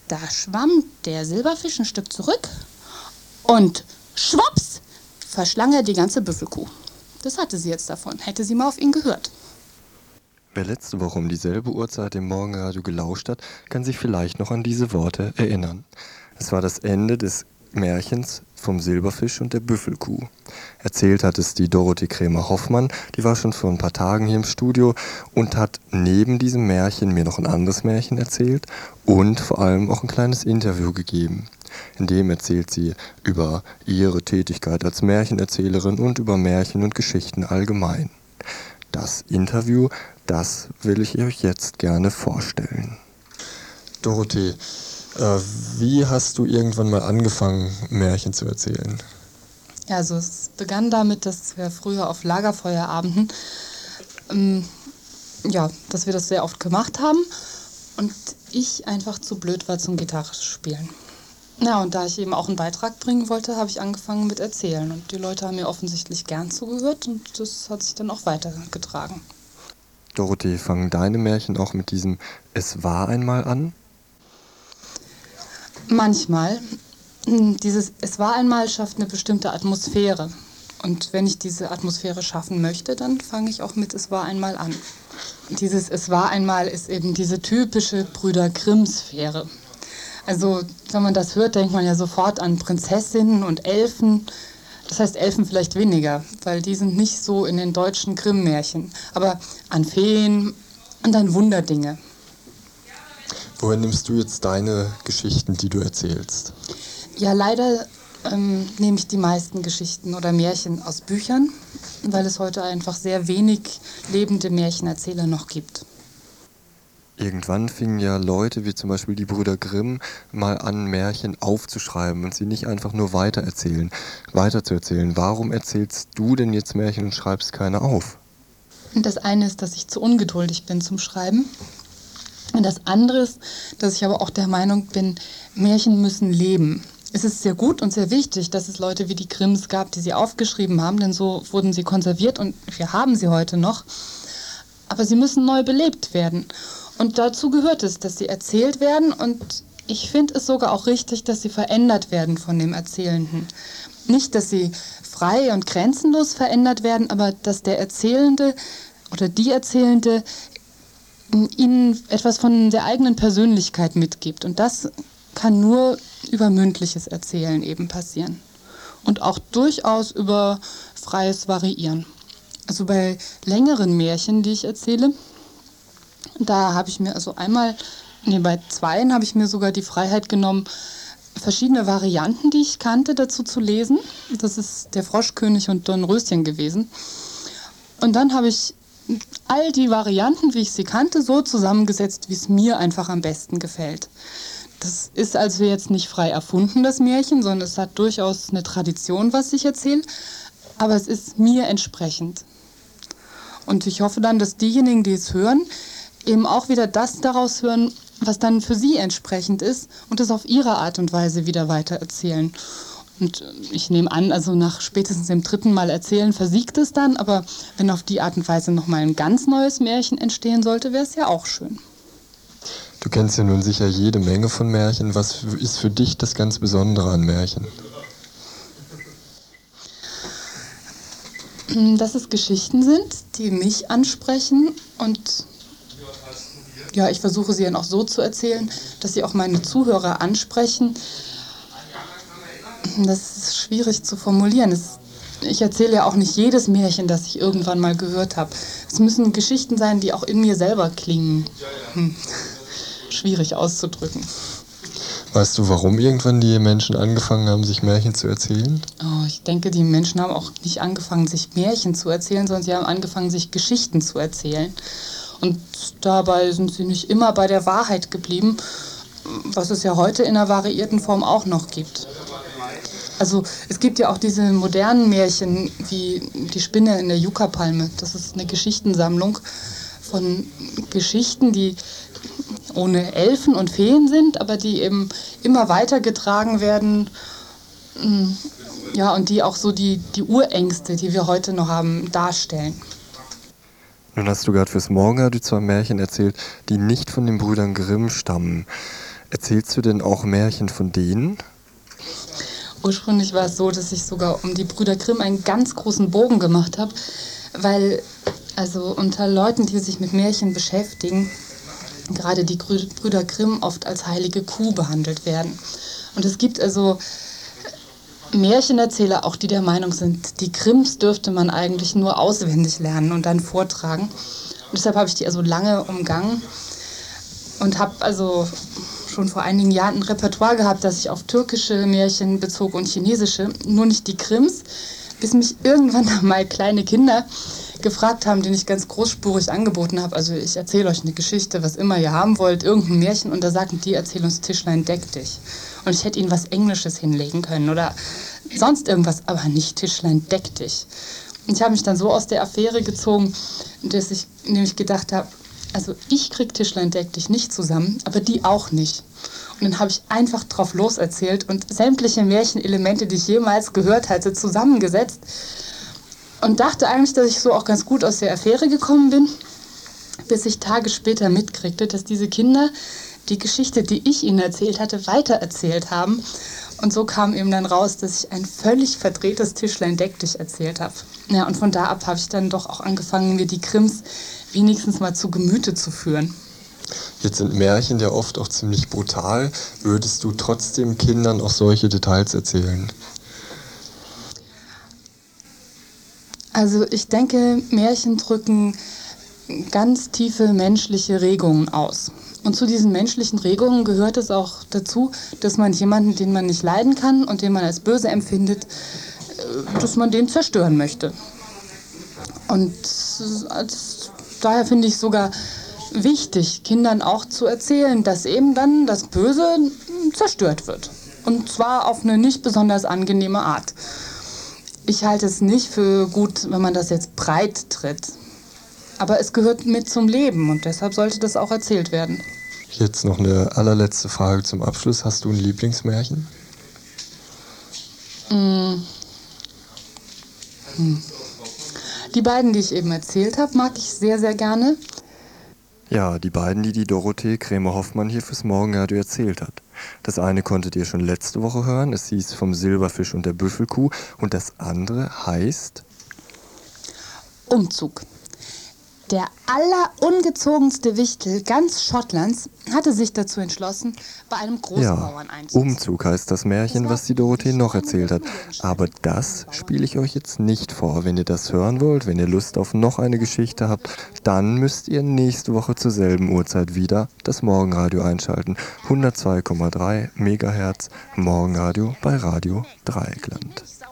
Da schwamm der Silberfisch ein Stück zurück und schwupps verschlang er die ganze Büffelkuh. Das hatte sie jetzt davon, hätte sie mal auf ihn gehört. Wer letzte Woche um dieselbe Uhrzeit im Morgenradio gelauscht hat, kann sich vielleicht noch an diese Worte erinnern. Es war das Ende des Märchens vom Silberfisch und der Büffelkuh. Erzählt hat es die Dorothee Krämer-Hoffmann, die war schon vor ein paar Tagen hier im Studio und hat neben diesem Märchen mir noch ein anderes Märchen erzählt und vor allem auch ein kleines Interview gegeben. In dem erzählt sie über ihre Tätigkeit als Märchenerzählerin und über Märchen und Geschichten allgemein. Das Interview, das will ich euch jetzt gerne vorstellen. Dorothee, wie hast du irgendwann mal angefangen, Märchen zu erzählen? Ja, also es begann damit, dass wir früher auf Lagerfeuerabenden, dass wir das sehr oft gemacht haben und ich einfach zu blöd war zum Gitarre spielen. Ja, und da ich eben auch einen Beitrag bringen wollte, habe ich angefangen mit Erzählen. Und die Leute haben mir offensichtlich gern zugehört und das hat sich dann auch weitergetragen. Dorothee, fangen deine Märchen auch mit diesem "Es war einmal" an? Manchmal. Dieses "Es war einmal" schafft eine bestimmte Atmosphäre. Und wenn ich diese Atmosphäre schaffen möchte, dann fange ich auch mit "Es war einmal" an. Dieses "Es war einmal" ist eben diese typische Brüder Grimm-Sphäre. Also, wenn man das hört, denkt man ja sofort an Prinzessinnen und Elfen. Das heißt Elfen vielleicht weniger, weil die sind nicht so in den deutschen Grimm-Märchen. Aber an Feen und an Wunderdinge. Woher nimmst du jetzt deine Geschichten, die du erzählst? Ja, leider nehme ich die meisten Geschichten oder Märchen aus Büchern, weil es heute einfach sehr wenig lebende Märchenerzähler noch gibt. Irgendwann fingen ja Leute wie zum Beispiel die Brüder Grimm mal an, Märchen aufzuschreiben und sie nicht einfach nur weiterzuerzählen. Warum erzählst du denn jetzt Märchen und schreibst keine auf? Und das eine ist, dass ich zu ungeduldig bin zum Schreiben. Und das andere ist, dass ich aber auch der Meinung bin, Märchen müssen leben. Es ist sehr gut und sehr wichtig, dass es Leute wie die Grimms gab, die sie aufgeschrieben haben, denn so wurden sie konserviert und wir haben sie heute noch. Aber sie müssen neu belebt werden. Und dazu gehört es, dass sie erzählt werden und ich finde es sogar auch richtig, dass sie verändert werden von dem Erzählenden. Nicht, dass sie frei und grenzenlos verändert werden, aber dass der Erzählende oder die Erzählende ihnen etwas von der eigenen Persönlichkeit mitgibt. Und das kann nur über mündliches Erzählen eben passieren. Und auch durchaus über freies Variieren. Also bei längeren Märchen, die ich erzähle, da habe ich mir bei zweien habe ich mir sogar die Freiheit genommen, verschiedene Varianten, die ich kannte, dazu zu lesen. Das ist der Froschkönig und Dornröschen gewesen. Und dann habe ich all die Varianten, wie ich sie kannte, so zusammengesetzt, wie es mir einfach am besten gefällt. Das ist also jetzt nicht frei erfunden, das Märchen, sondern es hat durchaus eine Tradition, was ich erzähle, aber es ist mir entsprechend. Und ich hoffe dann, dass diejenigen, die es hören, eben auch wieder das daraus hören, was dann für sie entsprechend ist und das auf ihre Art und Weise wieder weiter erzählen. Und ich nehme an, also nach spätestens dem 3. Mal erzählen versiegt es dann, aber wenn auf die Art und Weise nochmal ein ganz neues Märchen entstehen sollte, wäre es ja auch schön. Du kennst ja nun sicher jede Menge von Märchen. Was ist für dich das ganz Besondere an Märchen? Dass es Geschichten sind, die mich ansprechen und ja, ich versuche sie dann auch so zu erzählen, dass sie auch meine Zuhörer ansprechen. Das ist schwierig zu formulieren. Ich erzähle ja auch nicht jedes Märchen, das ich irgendwann mal gehört habe. Es müssen Geschichten sein, die auch in mir selber klingen. Schwierig auszudrücken. Weißt du, warum irgendwann die Menschen angefangen haben, sich Märchen zu erzählen? Oh, ich denke, die Menschen haben auch nicht angefangen, sich Märchen zu erzählen, sondern sie haben angefangen, sich Geschichten zu erzählen. Und dabei sind sie nicht immer bei der Wahrheit geblieben, was es ja heute in einer variierten Form auch noch gibt. Also es gibt ja auch diese modernen Märchen wie Die Spinne in der Yucca-Palme. Das ist eine Geschichtensammlung von Geschichten, die ohne Elfen und Feen sind, aber die eben immer weitergetragen werden. Ja, und die auch so die Urängste, die wir heute noch haben, darstellen. Nun hast du gerade fürs Morgenradio 2 Märchen erzählt, die nicht von den Brüdern Grimm stammen. Erzählst du denn auch Märchen von denen? Ursprünglich war es so, dass ich sogar um die Brüder Grimm einen ganz großen Bogen gemacht habe, weil also unter Leuten, die sich mit Märchen beschäftigen, gerade die Brüder Grimm oft als heilige Kuh behandelt werden. Und es gibt also Märchenerzähler, auch die der Meinung sind, die Grimms dürfte man eigentlich nur auswendig lernen und dann vortragen. Und deshalb habe ich die also lange umgangen und habe also schon vor einigen Jahren ein Repertoire gehabt, das sich auf türkische Märchen bezog und chinesische, nur nicht die Grimms, bis mich irgendwann mal kleine Kinder gefragt haben, den ich ganz großspurig angeboten habe. Also ich erzähle euch eine Geschichte, was immer ihr haben wollt, irgendein Märchen, und da sagten die, erzähl uns Tischlein deck dich. Und ich hätte ihnen was Englisches hinlegen können oder sonst irgendwas, aber nicht Tischlein deck dich. Und ich habe mich dann so aus der Affäre gezogen, dass ich nämlich gedacht habe, also ich krieg Tischlein deck dich nicht zusammen, aber die auch nicht. Und dann habe ich einfach drauf loserzählt und sämtliche Märchenelemente, die ich jemals gehört hatte, zusammengesetzt und dachte eigentlich, dass ich so auch ganz gut aus der Affäre gekommen bin, bis ich Tage später mitkriegte, dass diese Kinder die Geschichte, die ich ihnen erzählt hatte, weitererzählt haben. Und so kam eben dann raus, dass ich ein völlig verdrehtes Tischlein deck dich erzählt habe. Ja, und von da ab habe ich dann doch auch angefangen, mir die Grimms wenigstens mal zu Gemüte zu führen. Jetzt sind Märchen ja oft auch ziemlich brutal. Würdest du trotzdem Kindern auch solche Details erzählen? Also ich denke, Märchen drücken ganz tiefe menschliche Regungen aus. Und zu diesen menschlichen Regungen gehört es auch dazu, dass man jemanden, den man nicht leiden kann und den man als böse empfindet, dass man den zerstören möchte. Und daher finde ich sogar wichtig, Kindern auch zu erzählen, dass eben dann das Böse zerstört wird. Und zwar auf eine nicht besonders angenehme Art. Ich halte es nicht für gut, wenn man das jetzt breit tritt. Aber es gehört mit zum Leben und deshalb sollte das auch erzählt werden. Jetzt noch eine allerletzte Frage zum Abschluss. Hast du ein Lieblingsmärchen? Die beiden, die ich eben erzählt habe, mag ich sehr, sehr gerne. Ja, die beiden, die Dorothee Krämer-Hoffmann hier fürs Morgenradio erzählt hat. Das eine konntet ihr schon letzte Woche hören. Es hieß Vom Silberfisch und der Büffelkuh. Und das andere heißt Umzug. Der allerungezogenste Wichtel ganz Schottlands hatte sich dazu entschlossen, bei einem Großbauern einzuziehen. Umzug heißt das Märchen, was die Dorothee noch erzählt hat. Aber das spiele ich euch jetzt nicht vor. Wenn ihr das hören wollt, wenn ihr Lust auf noch eine Geschichte habt, dann müsst ihr nächste Woche zur selben Uhrzeit wieder das Morgenradio einschalten. 102,3 Megahertz Morgenradio bei Radio Dreieckland.